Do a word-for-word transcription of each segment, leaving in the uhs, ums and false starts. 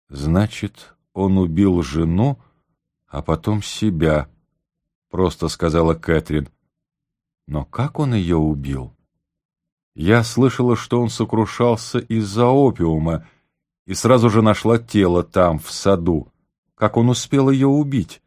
Значит, он убил жену, а потом себя, просто сказала Кэтрин. Но как он ее убил? Я слышала, что он сокрушался из-за опиума, и сразу же нашла тело там, в саду. Как он успел ее убить?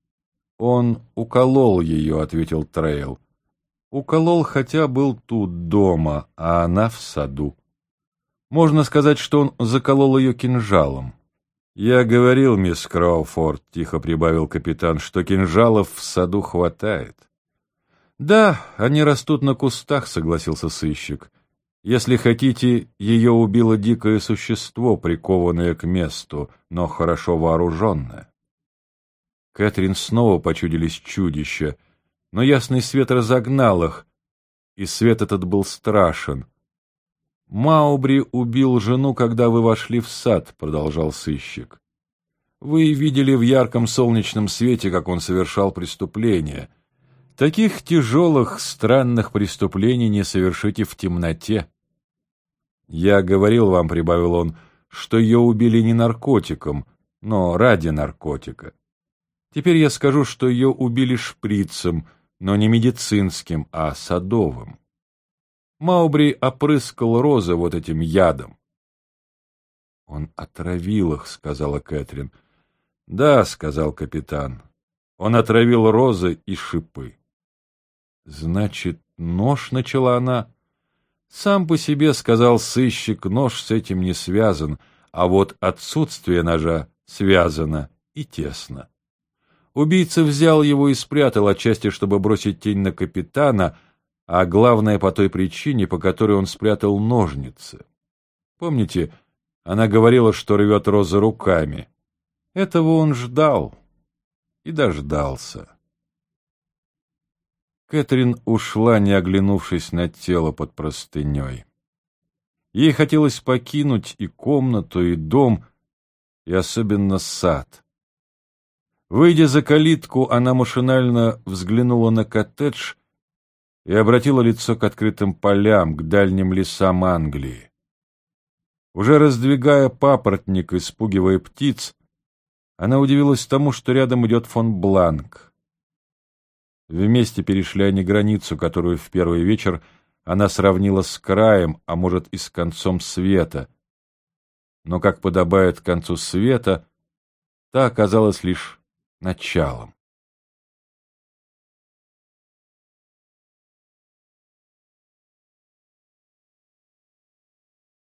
Он уколол ее, ответил Трейл. Уколол, хотя был тут дома, а она в саду. Можно сказать, что он заколол ее кинжалом. «Я говорил, мисс Кроуфорд», — тихо прибавил капитан, — «что кинжалов в саду хватает». «Да, они растут на кустах», — согласился сыщик. «Если хотите, ее убило дикое существо, прикованное к месту, но хорошо вооруженное». Кэтрин снова почудились чудища, но ясный свет разогнал их, и свет этот был страшен. «Маубри убил жену, когда вы вошли в сад», — продолжал сыщик. «Вы видели в ярком солнечном свете, как он совершал преступление. Таких тяжелых, странных преступлений не совершите в темноте». «Я говорил вам», — прибавил он, — «что ее убили не наркотиком, но ради наркотика. Теперь я скажу, что ее убили шприцем, но не медицинским, а садовым. Маубри опрыскал розы вот этим ядом». «Он отравил их», — сказала Кэтрин. «Да», — сказал капитан, — «он отравил розы и шипы». «Значит, нож», — начала она. «Сам по себе, — сказал сыщик, — нож с этим не связан, а вот отсутствие ножа связано и тесно. Убийца взял его и спрятал, отчасти, чтобы бросить тень на капитана, а главное по той причине, по которой он спрятал ножницы. Помните, она говорила, что рвет розы руками. Этого он ждал и дождался». Кэтрин ушла, не оглянувшись на тело под простыней. Ей хотелось покинуть и комнату, и дом, и особенно сад. Выйдя за калитку, она машинально взглянула на коттедж и обратила лицо к открытым полям, к дальним лесам Англии. Уже раздвигая папоротник и спугивая птиц, она удивилась тому, что рядом идет фон Бланк. Вместе перешли они границу, которую в первый вечер она сравнила с краем, а может и с концом света. Но, как подобает концу света, та оказалась лишь началом.